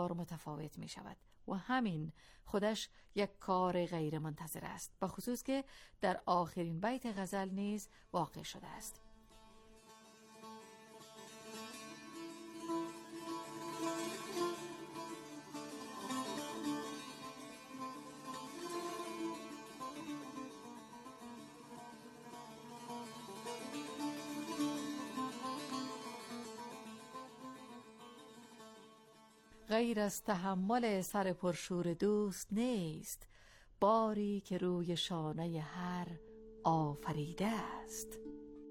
بسیار متفاوت می شود و همین خودش یک کار غیر منتظر است، به خصوص که در آخرین بیت غزل نیز واقع شده است. غیر از تحمل سر پرشور دوست نیست، باری که روی شانه هر آفریده است.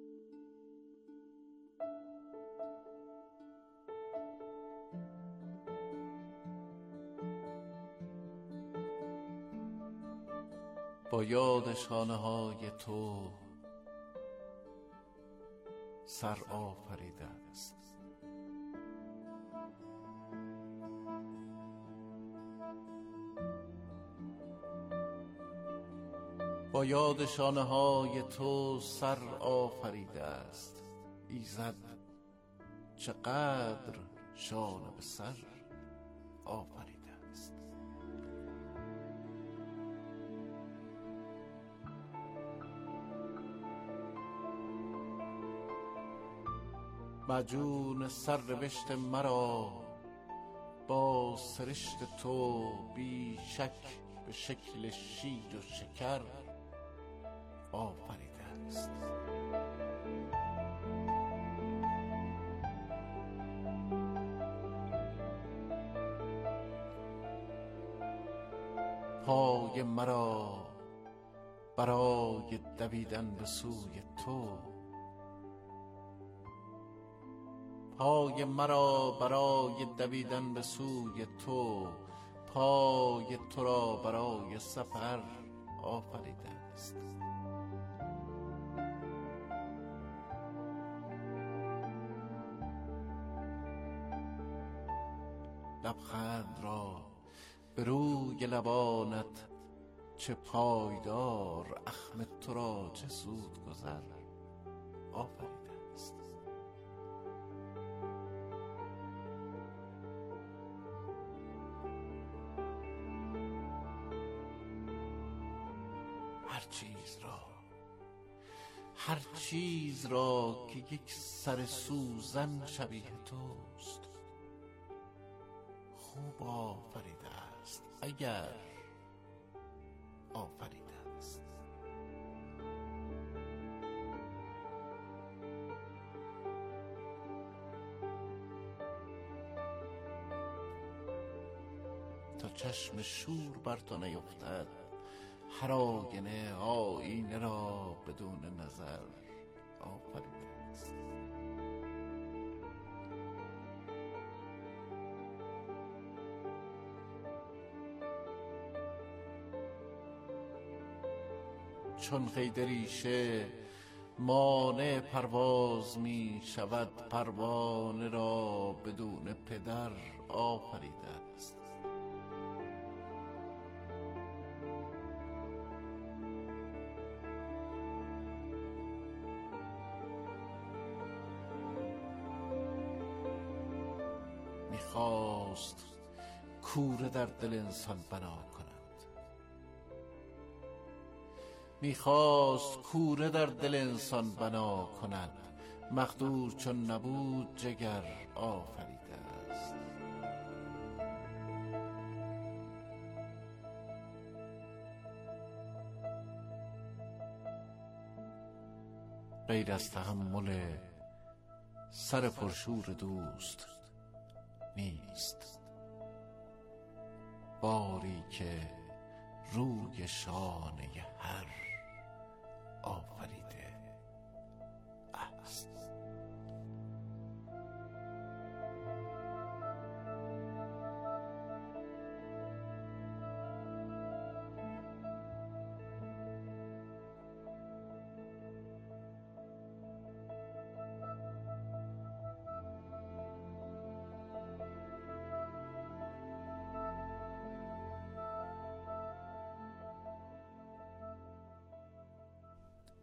با یاد شانه های تو سر آفریده است. با یاد شانه های تو سر آفریده است. ایزد چقدر شانه به سر آفریده است. معجون سرنوشت مرا با سرشت تو بی شک به شکل شیر و شکر آفریده است. پای مرا برای دویدن به سوی تو، پای مرا برای دویدن به سوی تو، پای تو را برای سفر آفریده است. لبخند را به روی لبانت چه پایدار، اخم تو را چه زود گذر آفریده است. هر چیز را که یک سر سوزن شبیه توست خوب آفریده است، اگر آفریده است. تا چشم شور بر تو نیفتد، هر آینه آینه را بدون نظر آفریده است. چون قید ریشه مانع پرواز می شود، پروانه را بدون پدر آفریده است. می‌خواست کوره در دل انسان بنا کند، می‌خواست کوره در دل انسان بنا کند، مقدور چون نبود جگر آفریده است. غیر از تحمل سر پرشور دوست نیست، باری که روی شانه هر آفریده است.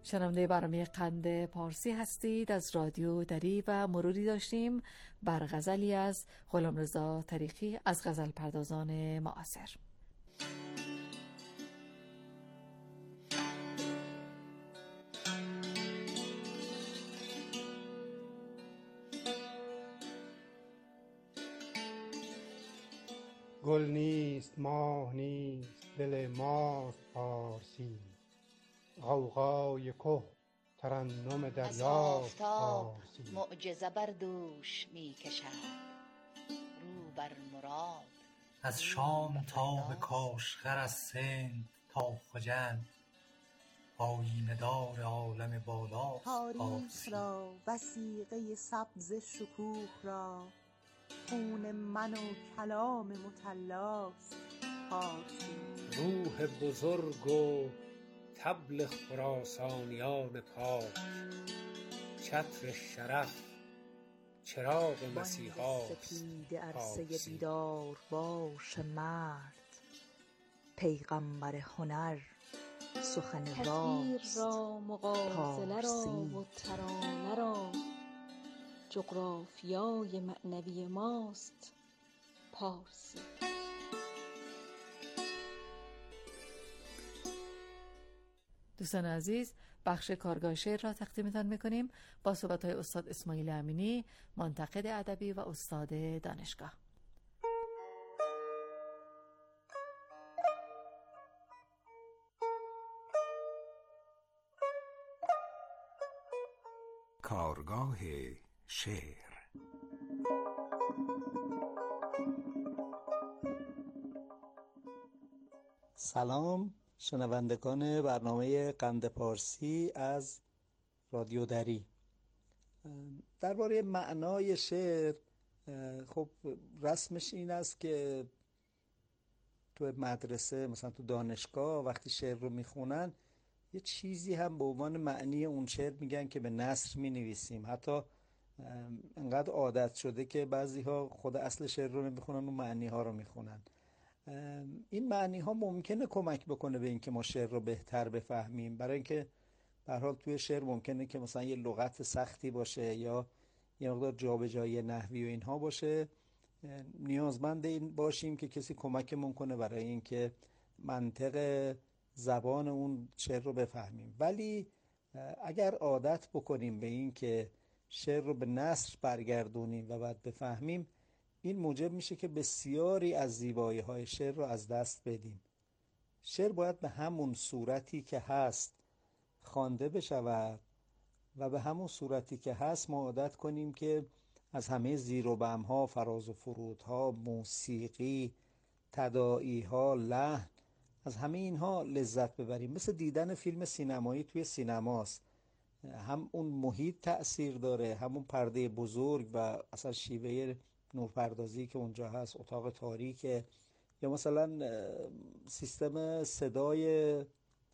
شنونده برنامه قند پارسی هستید. از رادیو دری و مروری داشتیم بر غزلی از غلامرضا طریقی از غزل پردازان معاصر. گل نیست، ماه نیست، دل ماست پارسی. غوغای که ترنم دریاست پارسی. از آفتاب معجزه بر دوش می کشد، رو بر مراد. از شام تا به کاشغر، از سند تا خجند، آیینه دار عالم بالاست تاریخ را وثیقه سبز شکوه را، خون من و کلام مطلاست پارسی. روح بزرگ و طبل خراسانیان پاک، چتر شرف چراغ مسیحاست سپید عرصه پارسی. بیدار باش مرد، پیغمبر هنر سخن تصویر راست را، مغازله را پارسی. و ترانه را، جغرافیای معنوی ماست پارسی. دوستان عزیز، بخش کارگاه شعر را تقدیمتان میکنیم با صحبت‌های استاد اسماعیل امینی، منتقد ادبی و استاد دانشگاه. کارگاه شعر. سلام شنوندگان برنامه قند پارسی از رادیو دری. درباره معنای شعر، خب رسمش این است که تو مدرسه مثلا تو دانشگاه وقتی شعر رو میخونن یه چیزی هم به عنوان معنی اون شعر میگن که به نثر مینویسیم. حتی انقدر عادت شده که بعضی ها خود اصل شعر رو نمیخونن و معنی ها رو میخونن. این معنی ها ممکنه کمک بکنه به اینکه ما شعر رو بهتر بفهمیم، برای اینکه به هر حال توی شعر ممکنه که مثلا یه لغت سختی باشه یا یه مقدار جابجایی نحوی و اینها باشه. نیازمند این باشیم که کسی کمکمون کنه برای اینکه منطق زبان اون شعر رو بفهمیم. ولی اگر عادت بکنیم به این که شعر رو به نثر برگردونیم و بعد بفهمیم، این موجب میشه که بسیاری از زیبایی‌های شعر رو از دست بدیم. شعر باید به همون صورتی که هست خوانده بشود و به همون صورتی که هست ما عادت کنیم که از همه زیر و بم‌ها، فراز و فرودها، موسیقی، تداعی‌ها، لحن، از همه اینها لذت ببریم. مثل دیدن فیلم سینمایی توی سینماست. هم اون محیط تأثیر داره، همون پرده بزرگ و اصلا شیوه نورپردازی که اونجا هست، اتاق تاریکه، یا مثلا سیستم صدای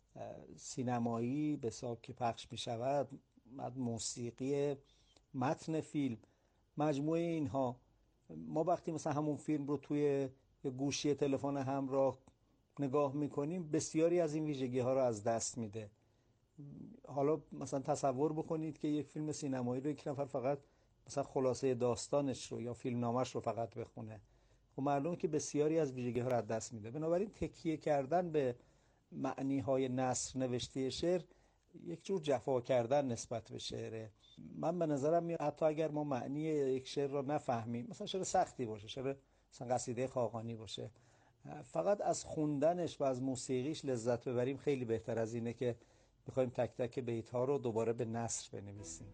سینمایی به حساب که پخش می شود، موسیقی، متن فیلم، مجموعه اینها. ما وقتی مثلا همون فیلم رو توی یه گوشی تلفن همراه نگاه میکنیم بسیاری از این ویژگی ها رو از دست میده. حالا مثلا تصور بکنید که یک فیلم سینمایی رو یک نفر فقط مثلا خلاصه داستانش رو یا فیلم نامش رو فقط بخونه، و معلومه که بسیاری از ویژگی ها رو از دست میده. بنابراین تکیه کردن به معنی های نثر نوشته شعر یک جور جفا کردن نسبت به شعره. من به نظرم میاد حتی اگر ما معنی یک شعر رو نفهمیم، مثلا شعر سختی باشه، شعر مثلا قصیده خاقانی باشه، فقط از خوندنش و از موسیقیش لذت ببریم، خیلی بهتر از اینه که بخوایم تک تک بیت ها رو دوباره به نثر بنویسیم.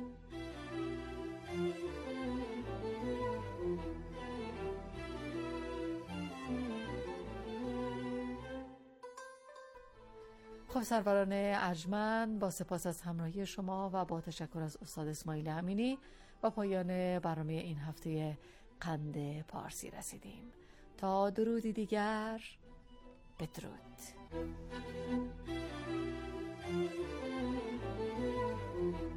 خب سروران ارجمند، با سپاس از همراهی شما و با تشکر از استاد اسماعیل امینی و پایان برنامه این هفته قند پارسی رسیدیم. تا درودی دیگر، بدرود.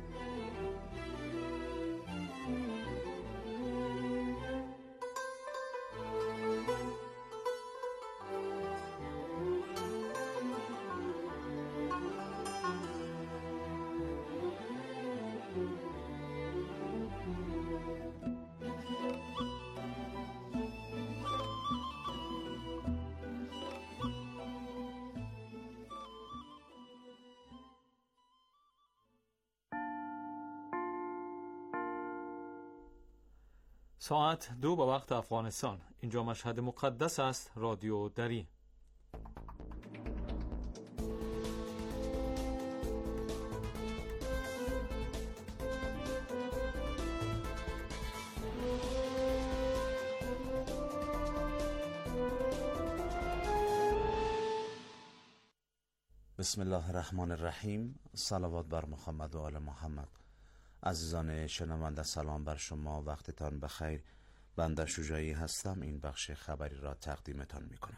ساعت 2 به وقت افغانستان. اینجا مشهد مقدس است. رادیو دری. بسم الله الرحمن الرحیم. صلوات بر محمد و آل محمد. عزیزان شنونده، سلام بر شما، وقتتان بخیر. بنده شجاعی هستم. این بخش خبری را تقدیمتان می کنم.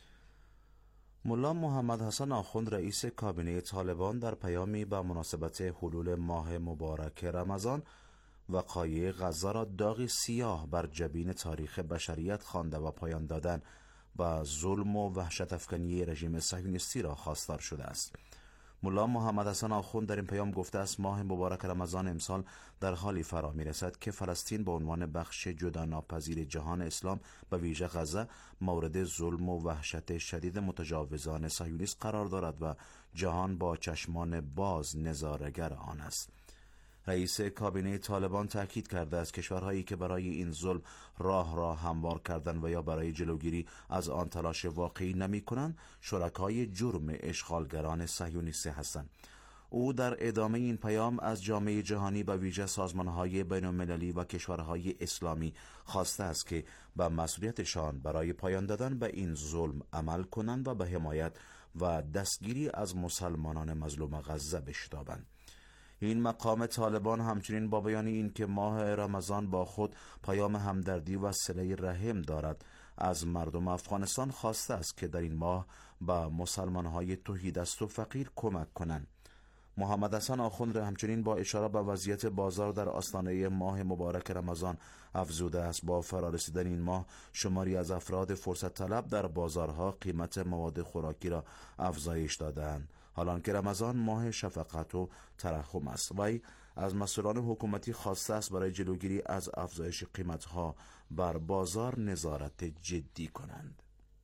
ملا محمد حسن آخوند رئیس کابینه طالبان در پیامی به مناسبت حلول ماه مبارک رمضان وقایع غزه را داغی سیاه بر جبین تاریخ بشریت خوانده و پایان دادن و ظلم و وحشت افکنی رژیم صهیونیستی را خواستار شده است. ملا محمد حسن آخوند در این پیام گفته است ماه مبارک رمضان امسال در حالی فرا میرسد که فلسطین به عنوان بخش جدا ناپذیر جهان اسلام به ویژه غزه مورد ظلم و وحشت شدید متجاوزان صهیونیست قرار دارد و جهان با چشمان باز نظاره‌گر آن است. رئیس کابینه طالبان تاکید کرده است کشورهایی که برای این ظلم راه را هموار کردن و یا برای جلوگیری از آن تلاش واقعی نمی کنند شرکای جرم اشغالگران صهیونیستی هستند. او در ادامه این پیام از جامعه جهانی و ویژه سازمانهای بین‌المللی و کشورهای اسلامی خواسته است که به مسئولیتشان برای پایان دادن به این ظلم عمل کنند و به حمایت و دستگیری از مسلمانان مظلوم غزه بشتابند. این مقام طالبان همچنین با بیان این که ماه رمضان با خود پیام همدردی و صله رحم دارد از مردم افغانستان خواسته است که در این ماه به مسلمانهای تهیدست و فقیر کمک کنند. محمد حسن آخوند همچنین با اشاره به وضعیت بازار در آستانه ماه مبارک رمضان افزوده است با فرارسیدن این ماه شماری از افراد فرصت طلب در بازارها قیمت مواد خوراکی را افزایش دادند، حالان که رمضان ماه شفقت و ترحم است. وی از مسئولان حکومتی خواسته است برای جلوگیری از افزایش قیمتها بر بازار نظارت جدی کنند.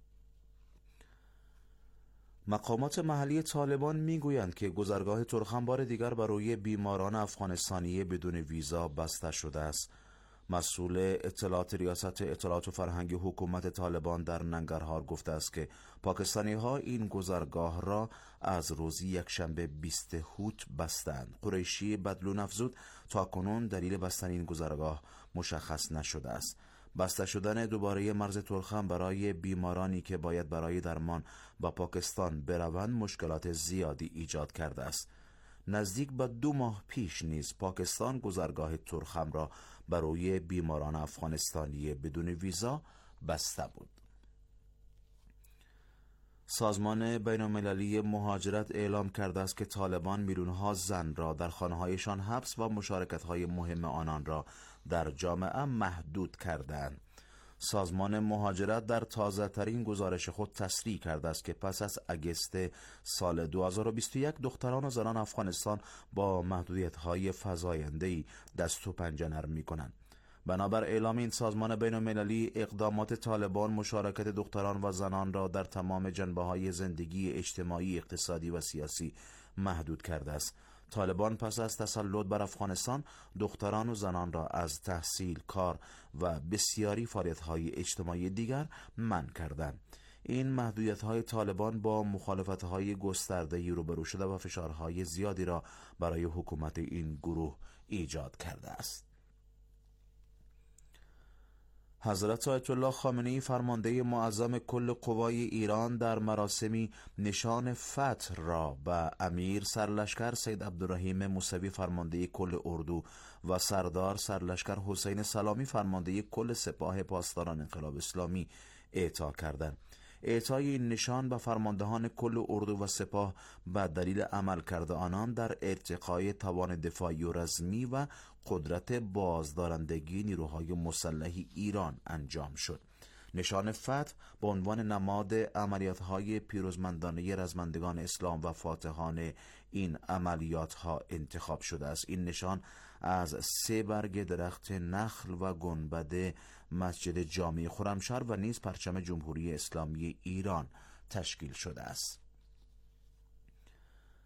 مقامات محلی طالبان میگویند که گذرگاه ترخم بار دیگر برای بیماران افغانستانی بدون ویزا بسته شده است. مسئول اطلاعات ریاست اطلاعات و فرهنگ حکومت طالبان در ننگرهار گفته است که پاکستانی ها این گذرگاه را از روز یکشنبه 20 هوت بستند. قریشی بدلون افزود تا کنون دلیل بستن این گذرگاه مشخص نشده است. بسته شدن دوباره مرز ترخم برای بیمارانی که باید برای درمان با پاکستان بروند مشکلات زیادی ایجاد کرده است. نزدیک به 2 ماه پیش نیز پاکستان گذرگاه ترخم را برای بیماران افغانستانی بدون ویزا بسته بود. سازمان بین‌المللی مهاجرت اعلام کرده است که طالبان میلیون‌ها زن را در خانه‌هایشان حبس و مشارکت‌های مهم آنان را در جامعه محدود کردند. سازمان مهاجرت در تازه‌ترین گزارش خود تصریح کرده است که پس از اگست سال 2021 دختران و زنان افغانستان با محدودیت‌های فزاینده‌ای دست و پنجه نرم می‌کنند. بنابر اعلام این سازمان بین‌المللی اقدامات طالبان مشارکت دختران و زنان را در تمام جنبه‌های زندگی اجتماعی، اقتصادی و سیاسی محدود کرده است. طالبان پس از تسلط بر افغانستان دختران و زنان را از تحصیل، کار و بسیاری فعالیت‌های اجتماعی دیگر منع کردند. این محدودیت‌های طالبان با مخالفت‌های گسترده‌ای روبرو شده و فشارهای زیادی را برای حکومت این گروه ایجاد کرده است. حضرت آیت الله خامنه‌ای فرمانده معظم کل قوای ایران در مراسمی نشان فتح را به امیر سرلشکر سید عبدالرحیم موسوی فرمانده کل اردو و سردار سرلشکر حسین سلامی فرمانده کل سپاه پاسداران انقلاب اسلامی اعطا کردند. اعطای این نشان به فرماندهان کل اردو و سپاه به دلیل عمل کرده آنان در ارتقای توان دفاعی و رزمی و قدرت بازدارندگی نیروهای مسلح ایران انجام شد. نشان فتح به عنوان نماد عملیات‌های پیروزمندانه رزمندگان اسلام و فاتحان این عملیات‌ها انتخاب شده است. این نشان از 3 برگ درخت نخل و گنبد مسجد جامع خرمشهر و نیز پرچم جمهوری اسلامی ایران تشکیل شده است.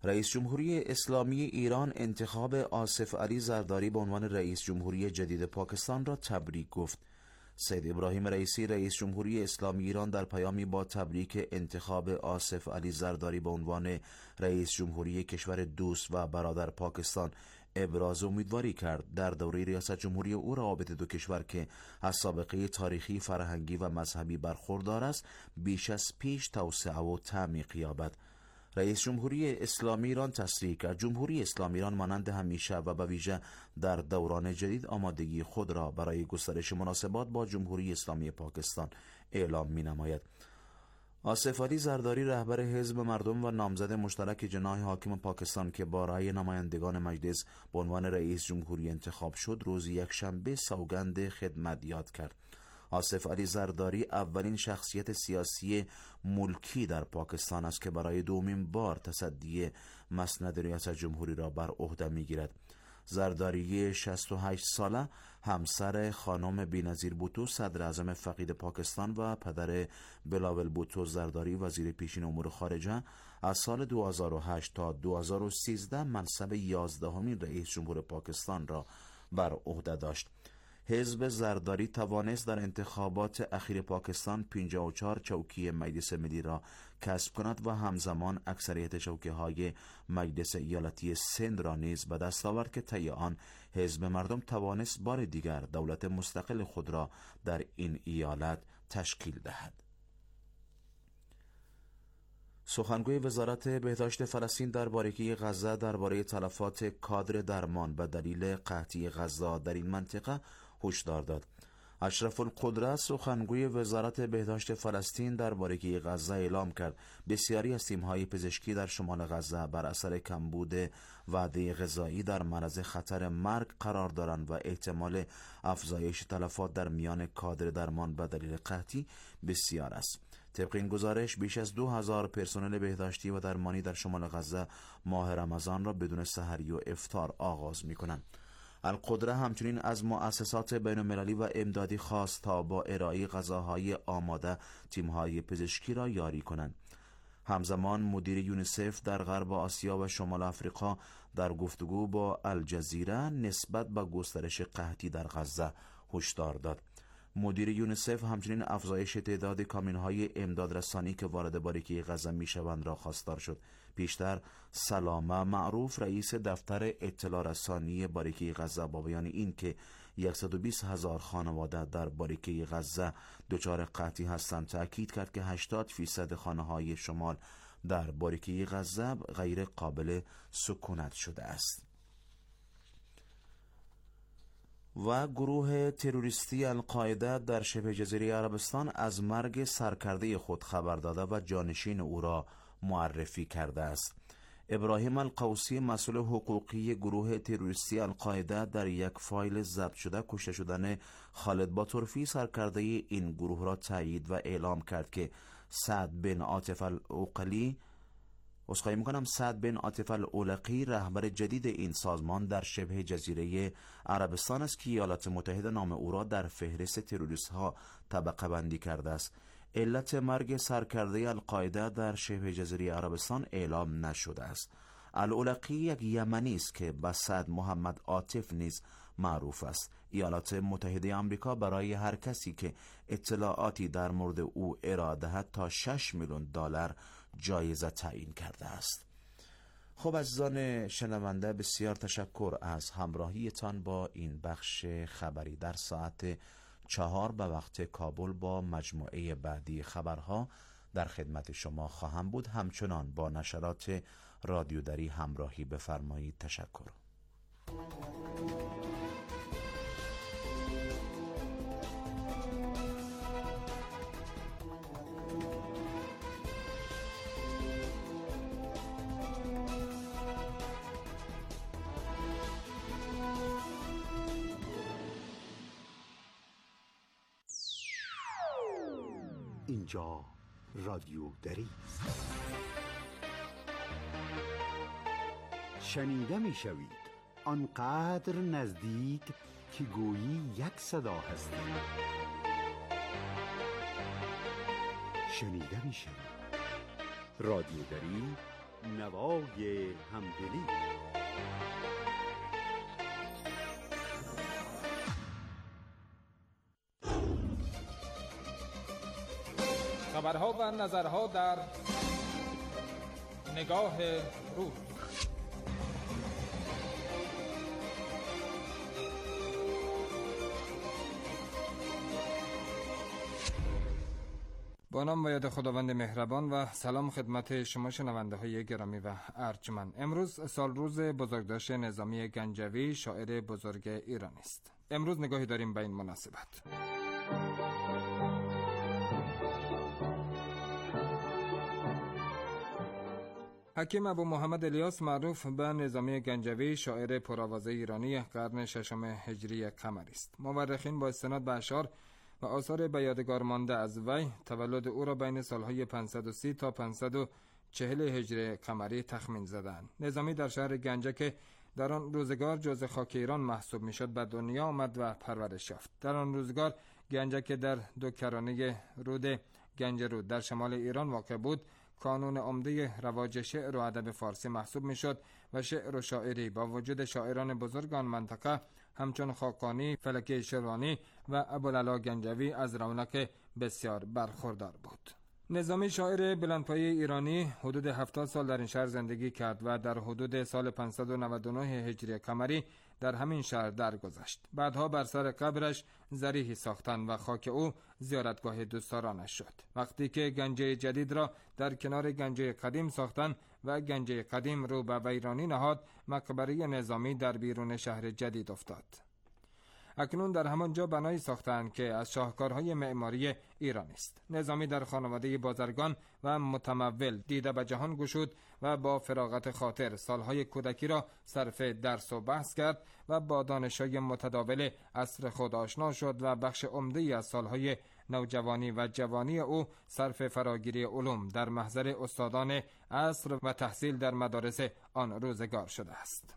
رئیس جمهوری اسلامی ایران انتخاب آصف علی زرداری به عنوان رئیس جمهوری جدید پاکستان را تبریک گفت. سید ابراهیم رئیسی رئیس جمهوری اسلامی ایران در پیامی با تبریک انتخاب آصف علی زرداری به عنوان رئیس جمهوری کشور دوست و برادر پاکستان ابراز امیدواری کرد در دوره ریاست جمهوری او روابط دو کشور که از سابقه تاریخی، فرهنگی و مذهبی برخوردار است بیش از پیش توسعه و تعمیق یابد. رئیس جمهوری اسلامی ایران تصریح کرد جمهوری اسلامی ایران مانند همیشه و به ویژه در دوران جدید آمادگی خود را برای گسترش مناسبات با جمهوری اسلامی پاکستان اعلام می‌نماید. آصف علی زرداری رهبر حزب مردم و نامزد مشترک جناح حاکم پاکستان که با رأی نمایندگان مجلس به عنوان رئیس جمهوری انتخاب شد روز یکشنبه سوگند خدمت یاد کرد. آصف علی زرداری اولین شخصیت سیاسی ملکی در پاکستان است که برای دومین بار تصدی مسند ریاست جمهوری را بر عهده می‌گیرد. زرداری 68 ساله همسر خانم بی‌نظیر بوتو صدر اعظم فقید پاکستان و پدر بلاول بوتو زرداری وزیر پیشین امور خارجه از سال 2008 تا 2013 منصب 11مین رئیس جمهور پاکستان را بر عهده داشت. حزب زرداری توانست در انتخابات اخیر پاکستان 54 چوکی مجلس ملی را کسب کند و همزمان اکثریت چوکی‌های مجلس ایالتی سند را نیز به دست آورد که طی آن حزب مردم توانست بار دیگر دولت مستقل خود را در این ایالت تشکیل دهد. سخنگوی وزارت بهداشت فلسطین درباره غزه درباره تلفات کادر درمان به دلیل قحطی غذا در این منطقه هشدار داد. اشرف القدرت سخنگوی وزارت بهداشت فلسطین درباره غزه اعلام کرد بسیاری از تیم‌های پزشکی در شمال غزه بر اثر کمبود وعده غذایی در معرض خطر مرگ قرار دارند و احتمال افزایش تلفات در میان کادر درمان به دلیل قحطی بسیار است. طبق این گزارش بیش از 2000 پرسنل بهداشتی و درمانی در شمال غزه ماه رمضان را بدون سحری و افطار آغاز می‌کنند. القدره همچنین از مؤسسات بین‌المللی و امدادی خواست تا با ارائه غذاهای آماده تیم‌های پزشکی را یاری کنند. همزمان مدیر یونیسف در غرب آسیا و شمال آفریقا در گفتگو با الجزیره نسبت به گسترش قحطی در غزه هشدار داد. مدیر یونیسف همچنین افزایش تعداد کامیون‌های امدادرسانی که وارد باریکه غزه می‌شوند را خواستار شد. پیشتر سلامه معروف رئیس دفتر اطلاع رسانی باریکه غزه با بیان این که 120,000 خانواده در باریکه غزه دچار قحطی هستند تأکید کرد که 80% خانه‌های شمال در باریکه غزه غیر قابل سکونت شده است. و گروه تروریستی القاعده در شبه جزیره عربستان از مرگ سرکرده خود خبر داده و جانشین او را معرفی کرده است. ابراهیم القوسی مسئول حقوقی گروه تروریستی القاعده در یک فایل ضبط شده کشته شدن خالد باتورفی سرکرده این گروه را تایید و اعلام کرد که سعد بن عاطف العلقی رهبر جدید این سازمان در شبه جزیره عربستان است که ایالات متحده نام او را در فهرست تروریست ها طبقه بندی کرده است. علت مرگ سرکرده القاعده در شبه جزیره عربستان اعلام نشده است. العلقی یک یمنی است که به سعد محمد عاطف نیز معروف است. ایالات متحده آمریکا برای هر کسی که اطلاعاتی در مورد او ارائه دهد تا 6 میلیون دلار جایزه تعیین کرده است. خب عزیزان شنونده بسیار تشکر از همراهیتان با این بخش خبری. در ساعت 4 به وقت کابل با مجموعه بعدی خبرها در خدمت شما خواهم بود. همچنان با نشرات رادیو دری همراهی بفرمایید. تشکر. اینجا رادیو دری است. شنیده می شوید آنقدر نزدیک که گویی یک صدا هستید. شنیده می شوید رادیو دری نوای همدلی. خبرها و نظرها در نگاه روز. با نام و یاد خداوند مهربان و سلام خدمت شما شنونده های گرامی و ارجمند. امروز سال روز بزرگداشت نظامی گنجوی، شاعر بزرگ ایرانی است. امروز نگاهی داریم به این مناسبت. حکیم ابو محمد الیاس معروف به نظامی گنجوی، شاعر پرآوازه ایرانی قرن ششم هجری قمری است. مورخین با استناد به اشعار و آثار به یادگار مانده از وی تولد او را بین سالهای 530 تا 540 هجری قمری تخمین زدند. نظامی در شهر گنجه که در آن روزگار جزء خاک ایران محسوب میشد به دنیا آمد و پرورش یافت. در آن روزگار گنجه که در دو کرانه رود گنجرود در شمال ایران واقع بود، کانون عمده رواج شعر و ادب فارسی محسوب میشد و شعر و شاعری با وجود شاعران بزرگ آن منطقه همچون خاقانی، فلکی شیروانی و ابوالعلا گنجوی از رونق بسیار برخوردار بود. نظامی شاعر بلندپایه ایرانی حدود 70 سال در این شهر زندگی کرد و در حدود سال 599 هجری قمری در همین شهر درگذشت. بعدها بر سر قبرش ضریحی ساختند و خاک او زیارتگاه دوستدارانش شد. وقتی که گنجه جدید را در کنار گنجه قدیم ساختند و گنجه قدیم رو به ویرانی نهاد، مقبره نظامی در بیرون شهر جدید افتاد. اکنون در همان جا بنایی ساختند که از شاهکارهای معماری ایران است. نظامی در خانواده بازرگان و متمول دیده به جهان گشود و با فراغت خاطر سالهای کودکی را صرف درس و بحث کرد و با دانش‌های متداول عصر خود آشنا شد و بخش عمده‌ای از سالهای نوجوانی و جوانی او صرف فراگیری علوم در محضر استادان عصر و تحصیل در مدارس آن روزگار شده است.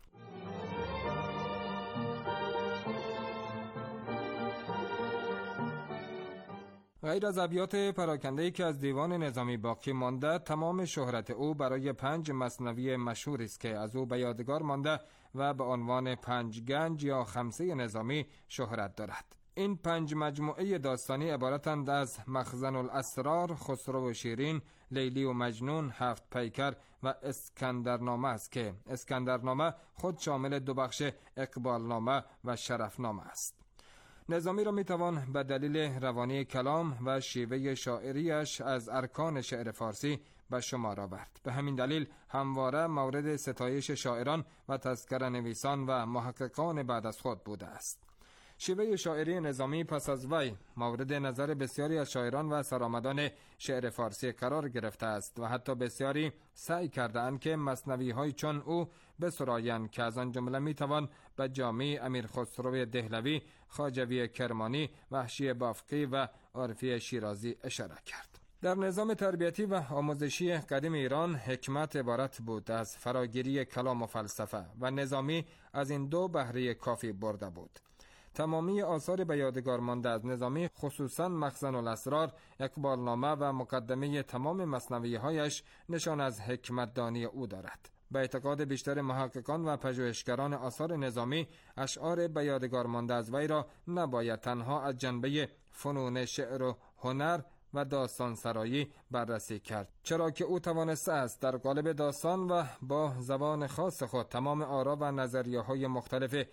غیر از ابیات پراکنده‌ای که از دیوان نظامی باقی مانده، تمام شهرت او برای 5 مثنوی مشهور است که از او به یادگار مانده و به عنوان 5 گنج یا خمسه نظامی شهرت دارد. این 5 مجموعه داستانی عبارتند از مخزن الاسرار، خسرو و شیرین، لیلی و مجنون، 7 پیکر و اسکندرنامه است که اسکندرنامه خود شامل 2 بخش اقبالنامه و شرفنامه است. نظامی را میتوان به دلیل روانی کلام و شیوه شاعریش از ارکان شعر فارسی به شمار آورد. به همین دلیل همواره مورد ستایش شاعران و تذکره نویسان و محققان بعد از خود بوده است. شیوه شاعری نظامی پس از وی مورد نظر بسیاری از شاعران و سرآمدان شعر فارسی قرار گرفته است و حتی بسیاری سعی کردند که مثنوی‌های چون او بسرایند که از آن جمله میتوان به جامی امیر خسرو دهلوی، خواجوی کرمانی، وحشی بافقی و عارفی شیرازی اشاره کرد. در نظام تربیتی و آموزشی قدیم ایران حکمت عبارت بود از فراگیری کلام و فلسفه و نظامی از این 2 بهره کافی برده بود. تمامی آثار به یادگار مانده از نظامی، خصوصاً مخزن الاسرار، اقبالنامه و مقدمه تمام مثنوی‌هایش نشان از حکمت دانی او دارد. به اعتقاد بیشتر محققان و پژوهشگران آثار نظامی، اشعار به یادگار مانده از وی را نباید تنها از جنبه فنون شعر و هنر و داستان سرایی بررسی کرد، چرا که او توانسته است در قالب داستان و با زبان خاص خود تمام آرا و نظریه‌های مختلف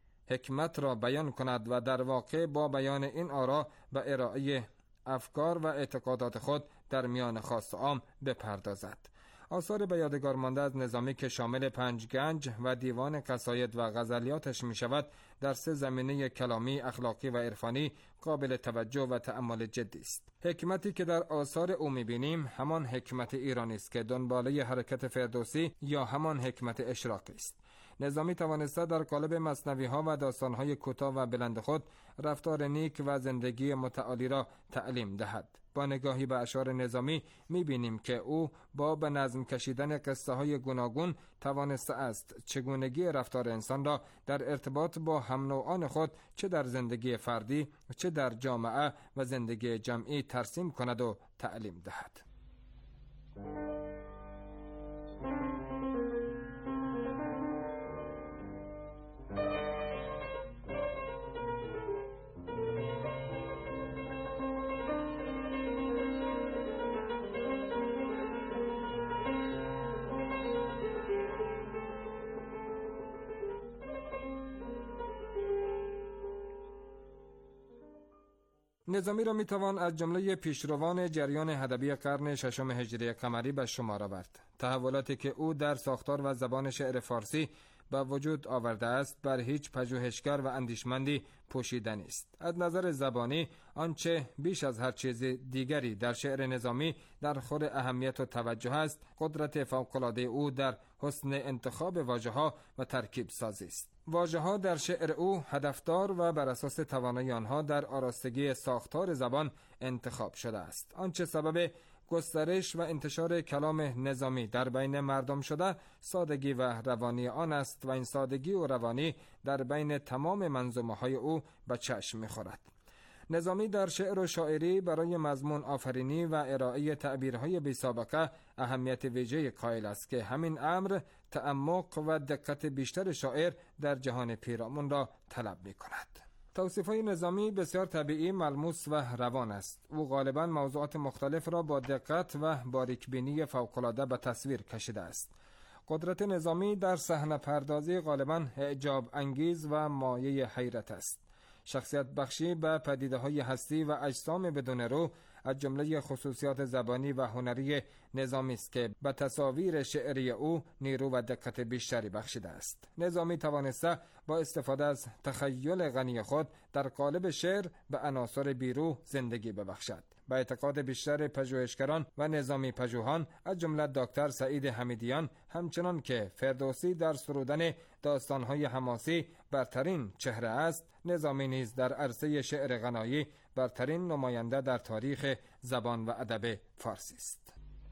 حکمت را بیان کند و در واقع با بیان این آرا به ارائه افکار و اعتقادات خود در میان خاص و عام بپردازد. آثار به یادگار مانده از نظامی که شامل 5 گنج و دیوان قصاید و غزلیاتش می شود، در 3 زمینه کلامی، اخلاقی و عرفانی قابل توجه و تأمل جدی است. حکمتی که در آثار او می بینیم همان حکمت ایرانی است که دنباله حرکت فردوسی یا همان حکمت اشراقی است. نظامی توانسته در قالب مثنوی‌ها و داستان‌های کوتاه و بلند خود رفتار نیک و زندگی متعالی را تعلیم دهد. با نگاهی به اشعار نظامی می‌بینیم که او با به نظم کشیدن قصه‌های گوناگون توانسته است چگونگی رفتار انسان را در ارتباط با هم‌نوعان خود چه در زندگی فردی چه در جامعه و زندگی جمعی ترسیم کند و تعلیم دهد. نظامی را میتوان از جمله پیشروان جریان ادبی قرن ششم هجری قمری به شمار آورد. تحولاتی که او در ساختار و زبان شعر فارسی به وجود آورده است بر هیچ پژوهشگر و اندیشمندی پوشیده نیست. از نظر زبانی آنچه بیش از هر چیز دیگری در شعر نظامی در خور اهمیت و توجه است، قدرت فوق‌العاده او در حسن انتخاب واژه‌ها و ترکیب سازی است. واژه‌ها در شعر او هدفدار و بر اساس توانایی آنها در آراستگی ساختار زبان انتخاب شده است. آنچه سبب گسترش و انتشار کلام نظامی در بین مردم شده سادگی و روانی آن است و این سادگی و روانی در بین تمام منظومه‌های او به چشم می‌خورد. نظامی در شعر و شاعری برای مضمون آفرینی و ارائه تعبیرهای بی‌سابقه اهمیت ویژه‌ای قائل است که همین امر تعمق و دقت بیشتر شاعر در جهان پیرامون را طلب می‌کند. توصیف‌های نظامی بسیار طبیعی، ملموس و روان است. او غالباً موضوعات مختلف را با دقت و باریکبینی فوق‌العاده به تصویر کشیده است. قدرت نظامی در صحنه پردازی غالباً اعجاب انگیز و مایه حیرت است. شخصیت بخشی به پدیده‌های هستی و اجسام بدون روح از جمله خصوصیات زبانی و هنری نظامی است که به تصاویر شعری او نیرو و دقت بیشتری بخشیده است. نظامی توانسته با استفاده از تخیل غنی خود در قالب شعر به عناصر بیروح زندگی ببخشد. به اعتقاد بیشتر پژوهشگران و نظامی پژوهان از جمله دکتر سعید حمیدیان، همچنان که فردوسی در سرودن داستان‌های حماسی برترین چهره است، نظامی نیز در عرصه شعر غنایی برترین نماینده در تاریخ زبان و ادب فارسی است.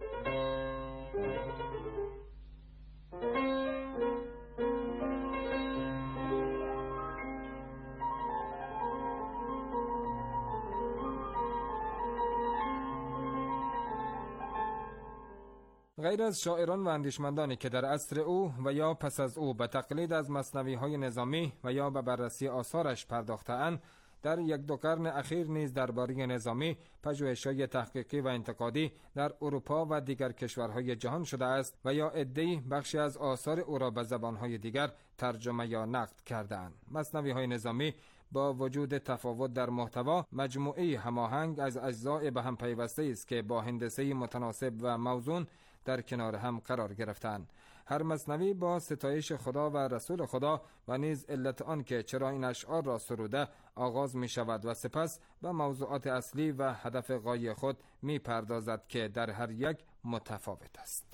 غیر از شاعران و اندیشمندانی که در عصر او و یا پس از او به تقلید از مثنوی‌های نظامی و یا به بررسی آثارش پرداخته‌اند، در یک دو قرن اخیر نیز درباره نظامی پژوهش‌های تحقیقی و انتقادی در اروپا و دیگر کشورهای جهان شده است و یا عده‌ای بخشی از آثار او را به زبان‌های دیگر ترجمه یا نقد کرده‌اند. مثنوی‌های نظامی با وجود تفاوت در محتوا، مجموعه‌ای هماهنگ از اجزای به هم پیوسته است که با هندسه‌ای متناسب و موزون در کنار هم قرار گرفتند. هر مثنوی با ستایش خدا و رسول خدا و نیز علت آن که چرا این اشعار را سروده آغاز می شود و سپس به موضوعات اصلی و هدف غایی خود می پردازد که در هر یک متفاوت است.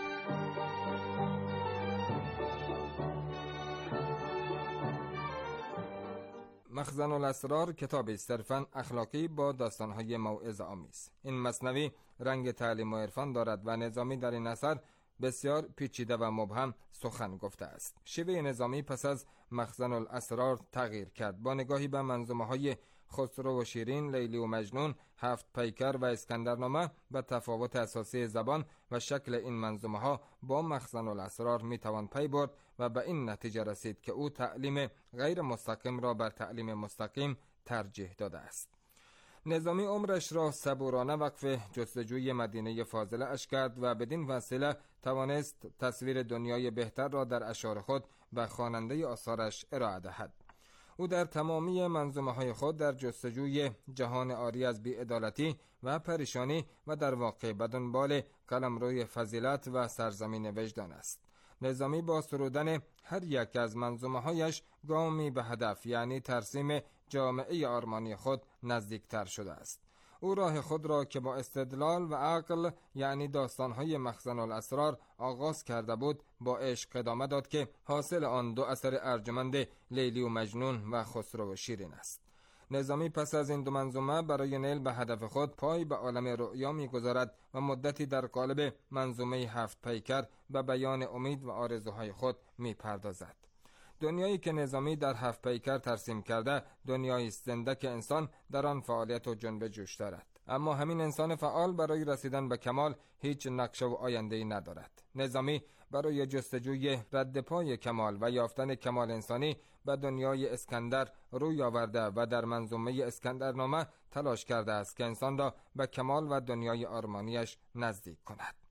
مخزن الاسرار کتابی صرفاً اخلاقی با داستان‌های موعظه آمیز. این مثنوی رنگ تعلیم و عرفان دارد و نظامی در این اثر بسیار پیچیده و مبهم سخن گفته است. شیوه نظامی پس از مخزن الاسرار تغییر کرد. با نگاهی به منظومه‌های خسرو و شیرین، لیلی و مجنون، هفت پیکر و اسکندرنامه و تفاوت اساسی زبان و شکل این منظومه‌ها با مخزن الاسرار میتوان پی برد و به این نتیجه رسید که او تعلیم غیر مستقیم را بر تعلیم مستقیم ترجیح داده است. نظامی عمرش را صبورانه وقف جستجوی مدینه فاضله اش کرد و بدین وسیله توانست تصویر دنیای بهتر را در اشعار خود به خواننده آثارش ارائه دهد. او در تمامی منظومه‌های خود در جستجوی جهان عاری از بی‌عدالتی و پریشانی و در واقع به دنبال قلمروی فضیلت و سرزمین وجدان است. نظامی با سرودن هر یک از منظومه‌هایش گامی به هدف، یعنی ترسیم جامعه آرمانی خود نزدیکتر شده است. او راه خود را که با استدلال و عقل، یعنی داستان‌های مخزن الاسرار آغاز کرده بود، با عشق ادامه داد که حاصل آن دو اثر ارجمند لیلی و مجنون و خسرو و شیرین است. نظامی پس از این دو منظومه برای نیل به هدف خود پای به عالم رؤیا می‌گذارد و مدتی در قالب منظومه هفت پیکر به بیان امید و آرزوهای خود می‌پردازد. دنیایی که نظامی در هفت پیکر ترسیم کرده دنیایی است زنده که انسان در آن فعالیت و جنب جوش دارد، اما همین انسان فعال برای رسیدن به کمال هیچ نقشه و آینده‌ای ندارد. نظامی برای جستجوی رد پای کمال و یافتن کمال انسانی به دنیای اسکندر روی آورده و در منظومه اسکندرنامه تلاش کرده است که انسان را به کمال و دنیای آرمانیش نزدیک کند.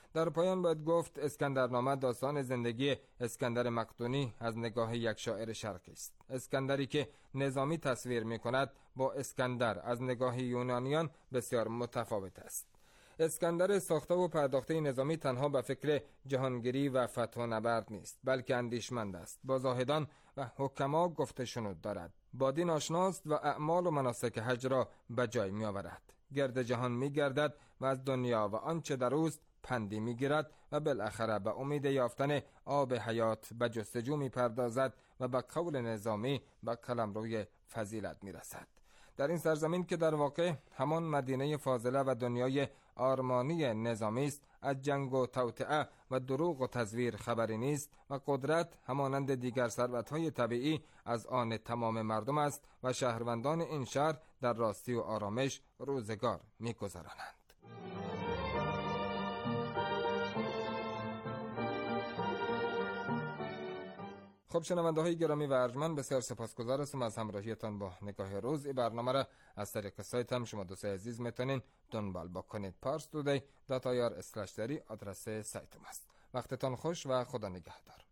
در پایان باید گفت اسکندرنامه داستان زندگی اسکندر مقدونی از نگاه یک شاعر شرقی است. اسکندری که نظامی تصویر می کند با اسکندر از نگاه یونانیان بسیار متفاوت است. اسکندر ساخته و پرداخته نظامی تنها به فکر جهانگیری و فتح و نبرد نیست، بلکه اندیشمند است. با زاهدان و حکما گفت شنود دارد، با دین آشناست و اعمال و مناسک حج را به جای می آورد. گرد جهان می گردد و از دنیا و آنچه در اوست پندی می گیرد و بالاخره به امید یافتن آب حیات به جستجو می پردازد و به قول نظامی به قلمروی فضیلت می رسد. در این سرزمین که در واقع همان مدینه فاضله و دنیای آرمانی نظامی است، از جنگ و توطئه و دروغ و تزویر خبری نیست و قدرت همانند دیگر ثروت‌های طبیعی از آن تمام مردم است و شهروندان این شهر در راستی و آرامش روزگار می‌گذرانند. خب شنونده های گرامی و ارجمند، بسیار سپاسگزار هستم از همراهیتان با نگاه روز. این برنامه را از طریق سایت هم شما دوستای عزیز میتونین دنبال بکنید. parstoday.ir/dari آدرس سایتم است. وقتتان خوش و خدا نگهدار.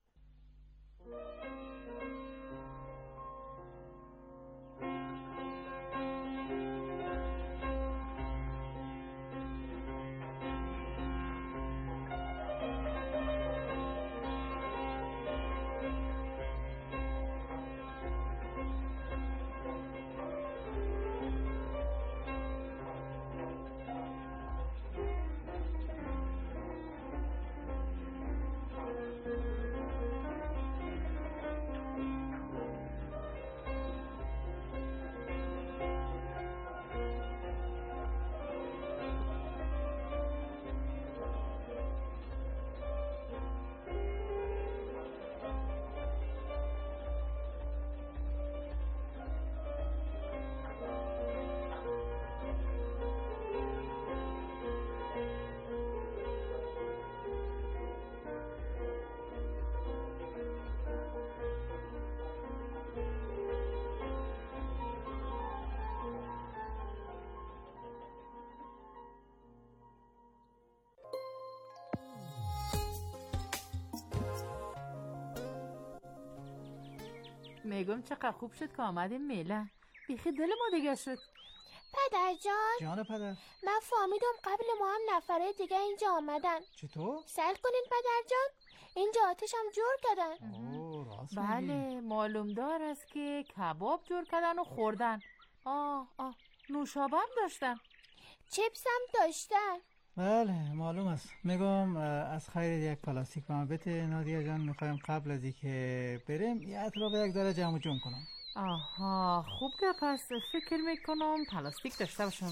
میگم چقدر خوب شد که آمدیم میلان. بیخی دل ما دیگه شد. پدر جان پدر، من فهمیدم قبل ما هم نفره دیگه اینجا آمدن. چطور؟ سر کنین پدر جان، اینجا آتش هم جور کردن. بله معلوم دار است که کباب جور کردن و خوردن. نوشابه هم داشتن، چیپس هم داشتن. بله معلوم است. میگم از خیر یک پلاستیک به من بده نادیا جان، میخوایم قبل از اینکه بریم یه اطراف یک ذره جمع جون کنم. آها خوب که پس فکر میکنم پلاستیک داشته باشم.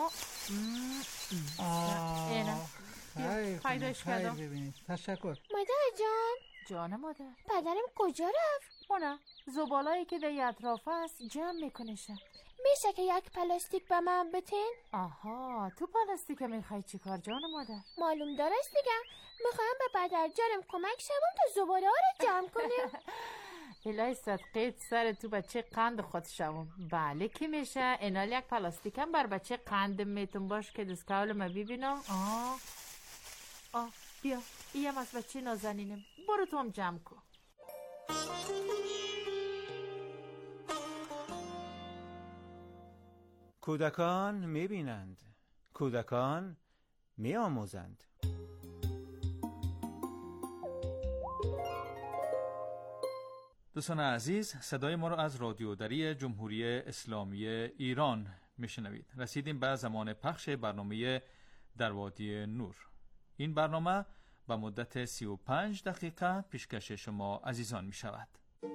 خیر ببینید. تشکر مادر جان. جان مادر. پدرم کجا رفت؟ نه زبالایی که در اطراف است جمع میکنشه. میشه که یک پلاستیک به من بتین؟ آها تو پلاستیک میخوای چی کار جان مادر؟ معلوم دارست دیگه، میخوایم به پدر جانم کمک شوم تا زباله ها رو جمع کنیم. الهی صدقیت سر تو بچه قند خود شوم. بله که میشه. اینال یک پلاستیک هم بر بچه قند میتون باش که دستکاول ما ببینم. بیا ایم از بچه نازنینم، برو تو هم جمع کن. کودکان میبینند، کودکان میآموزند. دوستان عزیز، صدای ما را از رادیو دری جمهوری اسلامی ایران میشنوید. رسیدیم به زمان پخش برنامه در وادی نور. این برنامه به مدت 35 دقیقه پیشکش شما عزیزان می شود.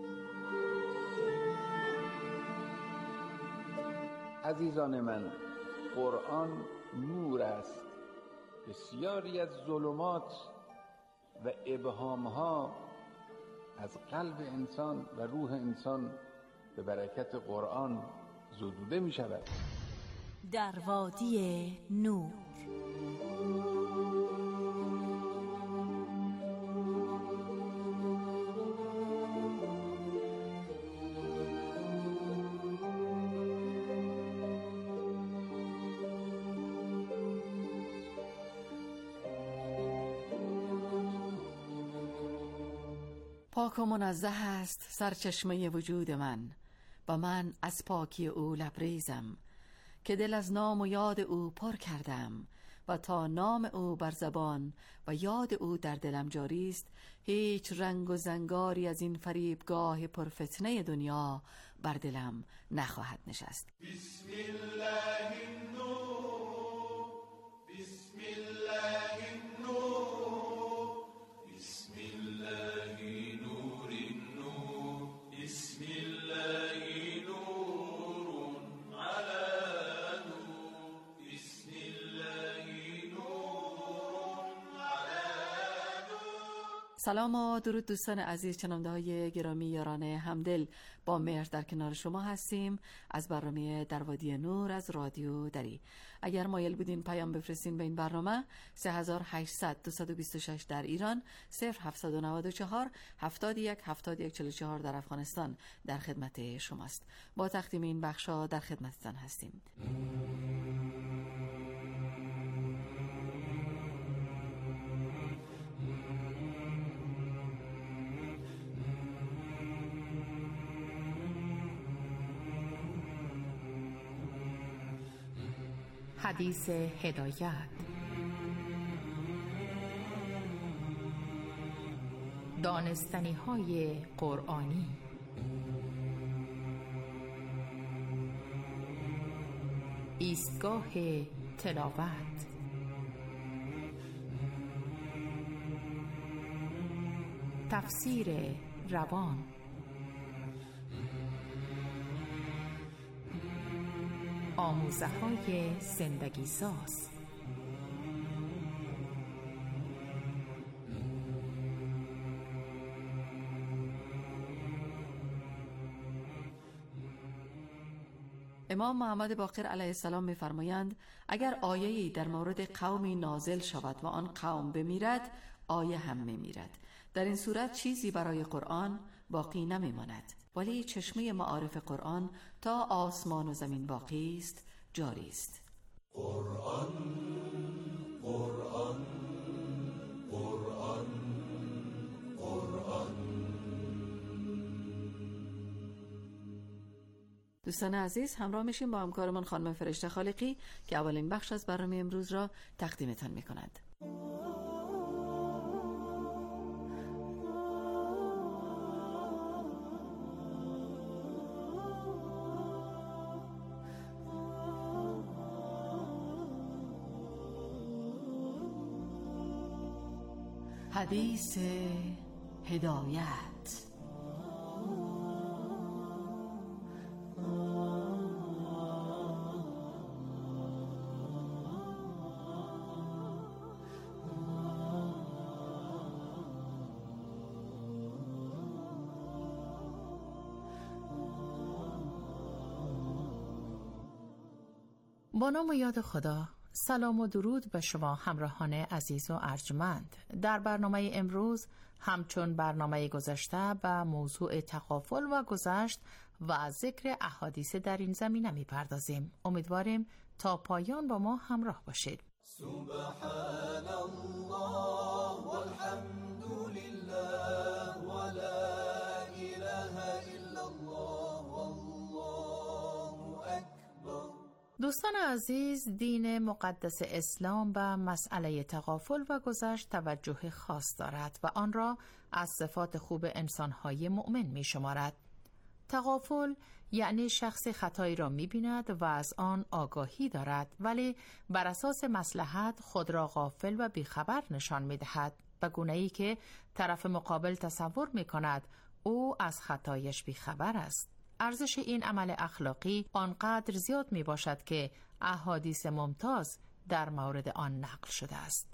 عزیزان من، قرآن نور است. بسیاری از ظلمات و ابهامها از قلب انسان و روح انسان به برکت قرآن زدوده می شود. در وادی نور. پاک و منزه است سرچشمه وجود من و من از پاکی او لبریزم، که دل از نام و یاد او پر کردم و تا نام او بر زبان و یاد او در دلم جاری است، هیچ رنگ و زنگاری از این فریبگاه پرفتنه دنیا بر دلم نخواهد نشست. بسم الله النور، بسم الله النور، بسم الله نور النور، بسم الله نور على نور، بسم الله نور على نور. سلام و درود دوستان عزیز، شنونده‌های گرامی یاران همدل، با مهر در کنار شما هستیم از برنامه در وادی نور از رادیو دری. اگر مایل بودین پیام بفرستین به این برنامه 3800 226 در ایران، 0794 71 71 44 در افغانستان در خدمت شماست. با تقدیم این بخشا در خدمتتان هستیم. حدیث هدایت. دانستنی های قرآنی. ایستگاه تلاوت. تفسیر روان. آموزه های زندگی ساز. امام محمد باقر علیه السلام می‌فرمایند اگر آیه‌ای در مورد قومی نازل شود و آن قوم بمیرد، آیه هم میمیرد. در این صورت چیزی برای قرآن باقی نمیماند، ولی چشمه معارف قرآن تا آسمان و زمین باقی است، جاری است. قرآن قرآن قرآن قرآن. دوستان عزیز، همراه میشیم با همکارمان خانم فرشته خالقی که اولین بخش از برنامه امروز را تقدیمتان میکند. حدیث هدایت. با نام و یاد خدا. سلام و درود به شما همراهان عزیز و ارجمند. در برنامه امروز همچون برنامه گذشته به موضوع تغافل و گذشت و ذکر احادیث در این زمینه می‌پردازیم. امیدواریم تا پایان با ما همراه باشید. سبحان الله والحمد لله ولا اله الا الله والله اکبر. دوستان عزیز، دین مقدس اسلام به مسئله تغافل و گذشت توجه خاص دارد و آن را از صفات خوب انسان‌های مؤمن می‌شمارد. تغافل یعنی شخص خطایی را می‌بیند و از آن آگاهی دارد، ولی بر اساس مصلحت خود را غافل و بیخبر نشان می‌دهد، به گونه‌ای که طرف مقابل تصور می‌کند او از خطایش بیخبر است. ارزش این عمل اخلاقی آنقدر زیاد می باشد که احادیث ممتاز در مورد آن نقل شده است.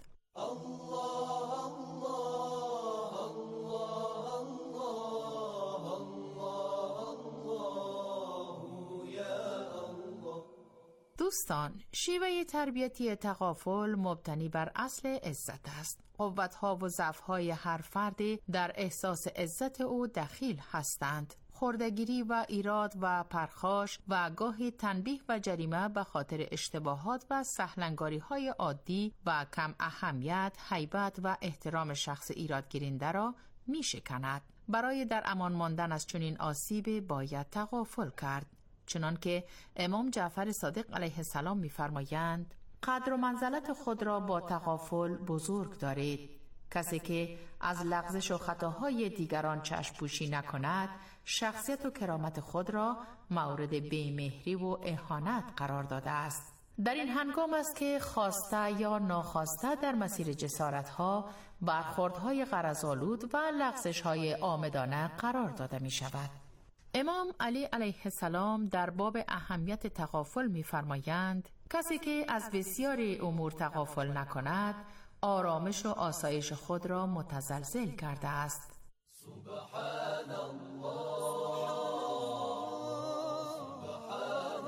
دوستان، شیوه تربیتی تغافل مبتنی بر اصل عزت است. قوت‌ها و ضعف‌های هر فردی در احساس عزت او دخیل هستند. خردگیری و ایراد و پرخاش و گاهی تنبیه و جریمه به خاطر اشتباهات و سهلنگاری‌های عادی و کم اهمیت، هیبت و احترام شخص ایرادگیرنده را می‌شکند. برای در امان ماندن از چنین آسیبی باید تغافل کرد. چنانکه امام جعفر صادق علیه السلام می‌فرمایند: قدر و منزلت خود را با تغافل بزرگ دارید. کسی که از لغزش و خطاهای دیگران چشم پوشی نکند، شخصیت و کرامت خود را مورد بی‌مهری و اهانت قرار داده است. در این هنگام است که خواسته یا ناخواسته در مسیر جسارت‌ها، برخوردهای غرض‌آلود و لغزش‌های عامدانه قرار داده می‌شود. امام علی علیه السلام در باب اهمیت تغافل می‌فرمایند: کسی که از بسیاری امور تغافل نکند، آرامش و آسایش خود را متزلزل کرده است. سبحان الله، سبحان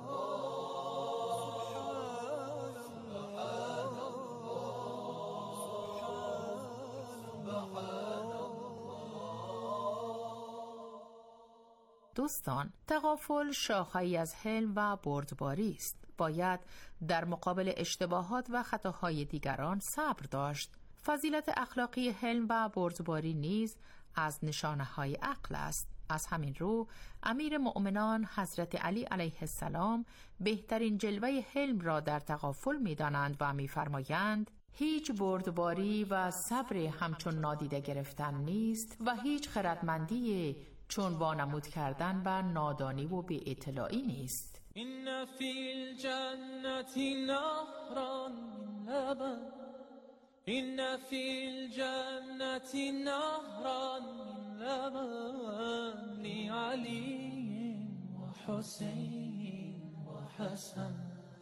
دوستان، تغافل شاخه‌ای از حلم و بردباری است. باید در مقابل اشتباهات و خطاهای دیگران صبر داشت. فضیلت اخلاقی حلم و بردباری نیز از نشانه‌های عقل است. از همین رو امیر مؤمنان حضرت علی علیه السلام بهترین جلوه حلم را در تغافل می‌دانند و می‌فرمایند: هیچ بردباری و صبر همچون نادیده گرفتن نیست و هیچ خردمندی چون وانمود کردن و نادانی و بی اطلاعی نیست. إن في الجنة نهرا من لبن إن في الجنة نهرا من لبن لعلي وحسين وحسن